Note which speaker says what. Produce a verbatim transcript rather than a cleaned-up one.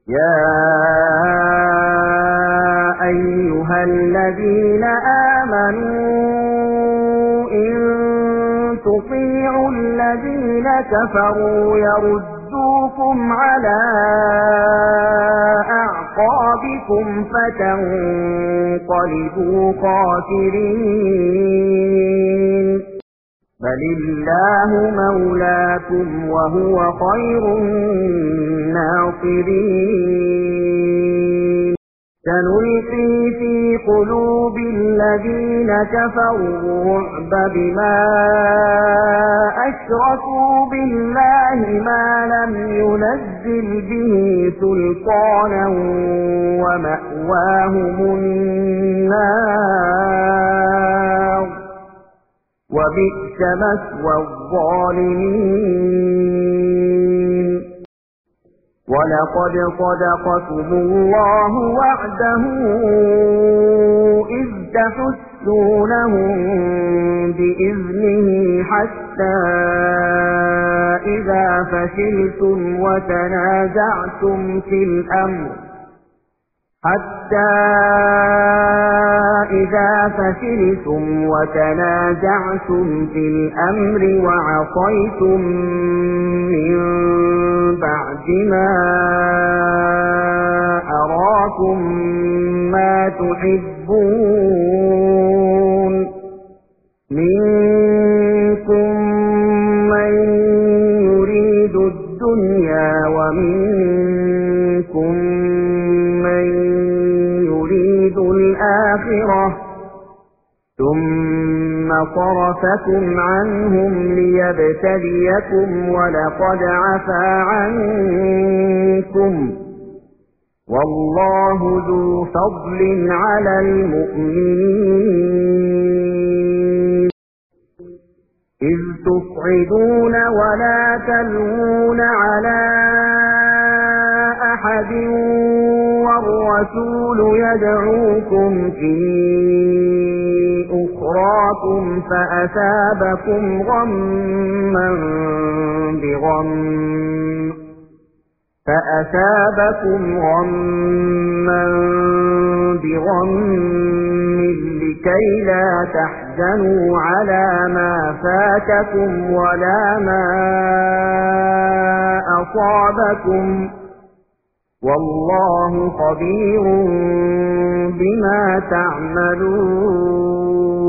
Speaker 1: يا أيها الذين آمنوا إن تطيعوا الذين كفروا يردوكم على أعقابكم فتنقلبوا خاسرين بل الله مولاكم وهو خير الناصرين سنلقي في قلوب الذين كفروا الرعب بما أشركوا بالله ما لم ينزل به سلطانا ومأواهم النار وبئس مثوى الظالمين ولقد صدقكم الله وعده إذ تحسونهم بإذنه حتى إذا فشلتم وتنازعتم في الأمر حتى إذا فشلتم وتنازعتم في الأمر وعصيتم من بعد ما أراكم ما تحبون منكم من يريد الدنيا ومنكم من يريد الآخرة ثم صرفكم عنهم ليبتليكم ولقد عفا عنكم والله ذو فضل على المؤمنين إذ تصعدون ولا تلوون على أحد والرسول يدعوكم في أخراكم فأثابكم غما بغم فأثابكم غما بغم لكي لا تحزنوا على ما فاتكم ولا ما أصابكم والله خبير بما تعملون